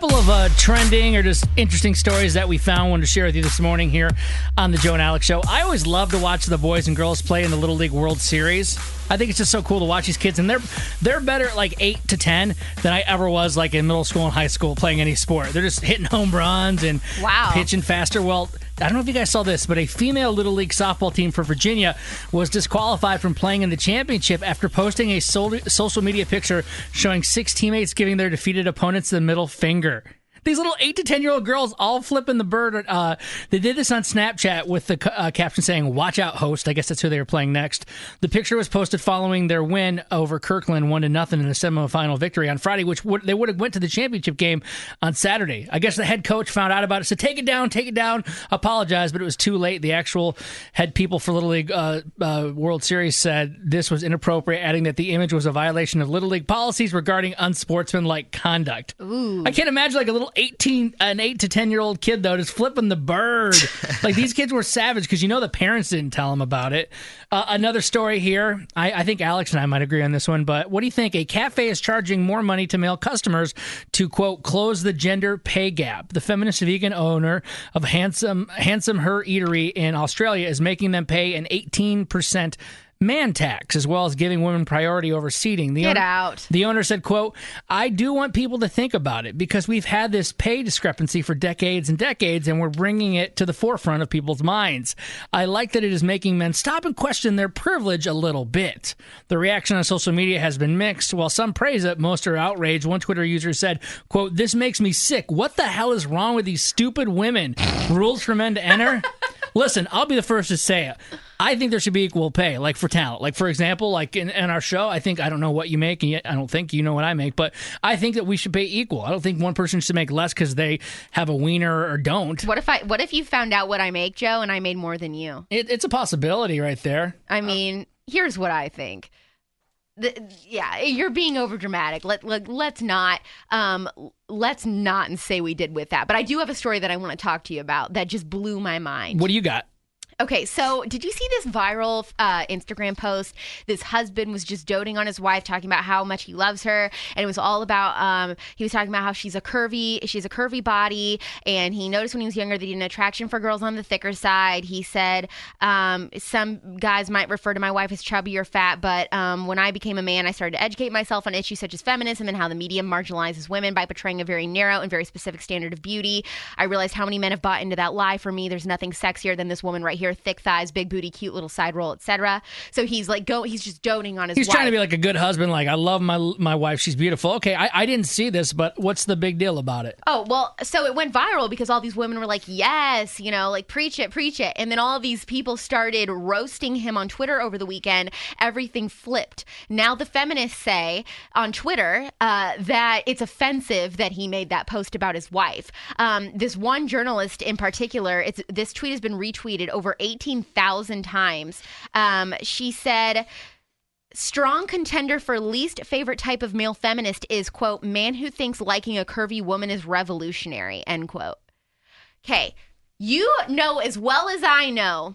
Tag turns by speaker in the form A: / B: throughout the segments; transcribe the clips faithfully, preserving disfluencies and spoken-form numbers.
A: couple of uh, trending or just interesting stories that we found. Wanted to share with you this morning here on the Joe and Alex Show. I always love to watch the boys and girls play in the Little League World Series. I think it's just so cool to watch these kids, and they're they're better at like eight to ten than I ever was like in middle school and high school playing any sport. They're just hitting home runs and
B: wow.
A: pitching faster. Well, I don't know if you guys saw this, but a female Little League softball team for Virginia was disqualified from playing in the championship after posting a social media picture showing six teammates giving their defeated opponents the middle finger. These little eight to ten-year-old girls all flipping the bird. Uh, they did this on Snapchat with the uh, caption saying, "Watch out, host." I guess that's who they were playing next. The picture was posted following their win over Kirkland, one to nothing in the semifinal victory on Friday, which would, they would have went to the championship game on Saturday. I guess the head coach found out about it, said, "Take it down, take it down." Apologized, but it was too late. The actual head people for Little League uh, uh, World Series said this was inappropriate, adding that the image was a violation of Little League policies regarding unsportsmanlike conduct.
B: Ooh.
A: I can't imagine like a little eighteen, an eight to ten year old kid though, just flipping the bird. Like these kids were savage because you know the parents didn't tell them about it. Uh, another story here. I, I think Alex and I might agree on this one, but what do you think? A cafe is charging more money to male customers to quote close the gender pay gap. The feminist vegan owner of Handsome Handsome Her Eatery in Australia is making them pay an eighteen percent man tax, as well as giving women priority over seating. The
B: Get
A: owner,
B: out.
A: The owner said, quote, "I do want people to think about it because we've had this pay discrepancy for decades and decades, and we're bringing it to the forefront of people's minds. I like that it is making men stop and question their privilege a little bit." The reaction on social media has been mixed. While some praise it, most are outraged. One Twitter user said, quote, "This makes me sick. What the hell is wrong with these stupid women? Rules for men to enter?" Listen, I'll be the first to say it. I think there should be equal pay, like for talent. Like, for example, like in, in our show, I think, I don't know what you make, and yet I don't think you know what I make, but I think that we should pay equal. I don't think one person should make less because they have a wiener or don't.
B: What if I? What if you found out what I make, Joe, and I made more than you?
A: It, it's a possibility right there.
B: I mean, here's what I think. The, yeah, you're being overdramatic. Let, let let's not um let's not say we did with that. But I do have a story that I want to talk to you about that just blew my mind.
A: What do you got?
B: Okay, so did you see this viral uh, Instagram post? This husband was just doting on his wife, talking about how much he loves her, and it was all about. Um, he was talking about how she's a curvy, she's a curvy body, and he noticed when he was younger that he had an attraction for girls on the thicker side. He said um, some guys might refer to my wife as chubby or fat, but um, when I became a man, I started to educate myself on issues such as feminism and how the media marginalizes women by portraying a very narrow and very specific standard of beauty. I realized how many men have bought into that lie. For me, there's nothing sexier than this woman right here. Thick thighs, big booty, cute little side roll, et cetera. So he's like, go. He's just doting on his
A: He's
B: wife.
A: trying to be like a good husband. Like, I love my my wife. She's beautiful. Okay, I, I didn't see this, but what's the big deal about it?
B: Oh, well, so it went viral because all these women were like, yes, you know, like preach it, preach it. And then all of these people started roasting him on Twitter over the weekend. Everything flipped. Now the feminists say on Twitter uh, that it's offensive that he made that post about his wife. Um, this one journalist in particular, it's this tweet has been retweeted over eighteen thousand times. Um, she said, strong contender for least favorite type of male feminist is, quote, man who thinks liking a curvy woman is revolutionary, end quote. Okay, you know as well as I know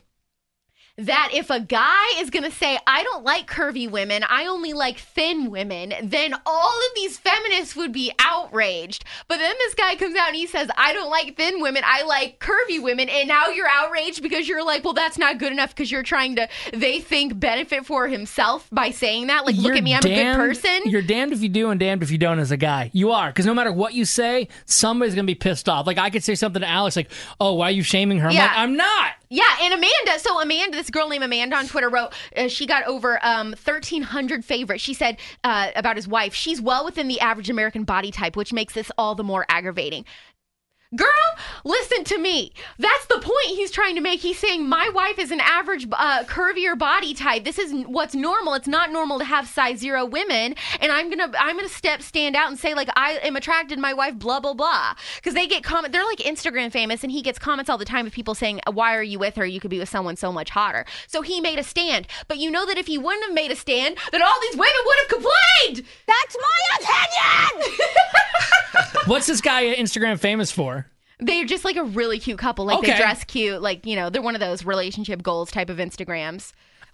B: that if a guy is going to say, I don't like curvy women, I only like thin women, then all of these feminists would be outraged. But then this guy comes out and he says, I don't like thin women, I like curvy women. And now you're outraged because you're like, well, that's not good enough because you're trying to, they think, benefit for himself by saying that. Like,
A: You're
B: look at me, I'm
A: damned,
B: a good person.
A: You're damned if you do and damned if you don't as a guy. You are. Because no matter what you say, somebody's going to be pissed off. Like, I could say something to Alex like, oh, why are you shaming her? I'm
B: Yeah.
A: like, I'm not.
B: Yeah, and Amanda, so Amanda, this girl named Amanda on Twitter wrote, uh, she got over um, thirteen hundred favorites. She said uh, about his wife, she's well within the average American body type, which makes this all the more aggravating. Girl, listen to me. That's the point he's trying to make. He's saying my wife is an average uh, curvier body type. This is what's normal. It's not normal to have size zero women. And I'm gonna I'm gonna step stand out and say like I am attracted to my wife. Blah blah blah. Because they get comment. They're like Instagram famous, and he gets comments all the time of people saying, "Why are you with her? You could be with someone so much hotter." So he made a stand. But you know that if he wouldn't have made a stand, then all these women would have complained. That's my opinion.
A: What's this guy Instagram famous for?
B: They're just like a really cute couple. Like
A: Okay.
B: they dress cute. Like, you know, they're one of those relationship goals type of Instagrams.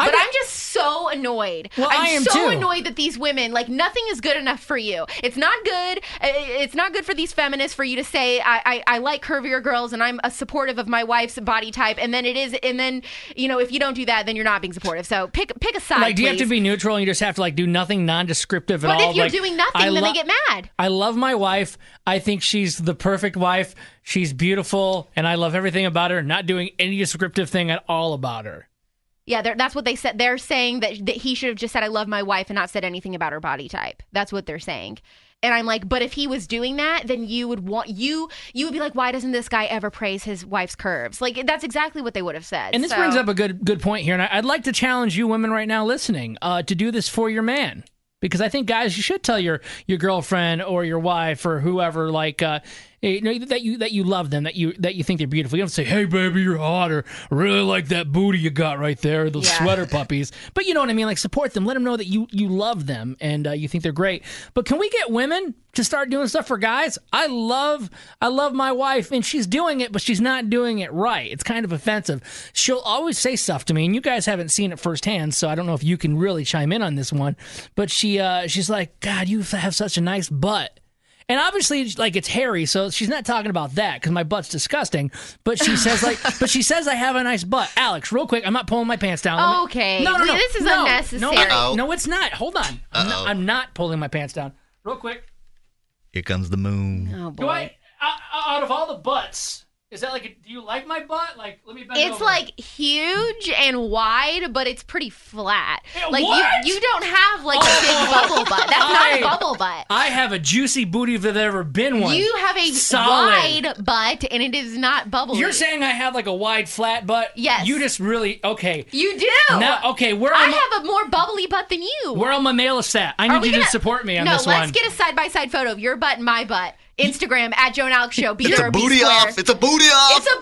B: But
A: got-
B: I'm just so annoyed.
A: Well,
B: I'm
A: I am
B: so
A: too.
B: annoyed that these women, like, nothing is good enough for you. It's not good. Uh, It's not good for these feminists for you to say, I, I, I like curvier girls and I'm a supportive of my wife's body type. And then it is, and then, you know, if you don't do that, then you're not being supportive. So pick pick a side,
A: Like, do you
B: please.
A: have to be neutral and you just have to, like, do nothing non-descriptive at
B: But
A: all?
B: if you're
A: Like,
B: doing nothing,
A: I
B: then
A: lo-
B: they get mad.
A: I love my wife. I think she's the perfect wife. She's beautiful, and I love everything about her. Not doing any descriptive thing at all about her.
B: Yeah, they're- that's what they said. They're saying that, that he should have just said, I love my wife and not said anything about her body type. That's what they're saying. And I'm like, but if he was doing that, then you would want, you you would be like, why doesn't this guy ever praise his wife's curves? Like, that's exactly what they would have said.
A: And this
B: So-
A: brings up a good good point here, and I, I'd like to challenge you women right now listening uh, to do this for your man. Because I think, guys, you should tell your, your girlfriend or your wife or whoever, like, uh, you know, that you that you love them, that you that you think they're beautiful. You don't say, "Hey, baby, you're hot," or "I really like that booty you got right there," those
B: Yeah.
A: sweater puppies. But you know what I mean? Like, support them. Let them know that you you love them and uh, you think they're great. But can we get women to start doing stuff for guys? I love I love my wife, and she's doing it, but she's not doing it right. It's kind of offensive. She'll always say stuff to me, and you guys haven't seen it firsthand, so I don't know if you can really chime in on this one. But she uh, she's like, "God, you have such a nice butt." And obviously, like, it's hairy, so she's not talking about that because my butt's disgusting. But she says, like, but she says I have a nice butt. Alex, real quick, I'm not pulling my pants down. Let me-
B: Okay.
A: No, no, no.
B: This is
A: no,
B: unnecessary.
A: No,
C: Uh-oh.
A: no, it's not. Hold on. I'm not,
C: Uh-oh.
A: I'm not pulling my pants down. Real quick.
C: Here comes the moon.
B: Oh,
A: Do
B: boy.
A: I, out, out of all the butts, is that like, a, do you like my butt? Like, let me bend
B: It's
A: over.
B: like huge and wide, but it's pretty flat.
A: Eh,
B: Like
A: what?
B: you, you don't have like a big
A: Oh,
B: bubble butt. That's not
A: I-
B: a bubble butt.
A: I have a juicy booty if there's ever been one.
B: You have a
A: Solid.
B: wide butt, and it is not bubbly.
A: You're saying I have like a wide, flat butt?
B: Yes.
A: You just really, okay.
B: you do.
A: Now, okay, where
B: I
A: am I?
B: have a more bubbly butt than you.
A: Where am I mail at? I
B: Are
A: need
B: we
A: you
B: gonna-
A: to support me on
B: no,
A: this
B: let's
A: one.
B: get a side by side photo of your butt and my butt. Instagram at Joe and Alex Show. Be
C: It's
B: there
C: a
B: or be
C: booty
B: square.
C: off. It's a booty off.
B: It's a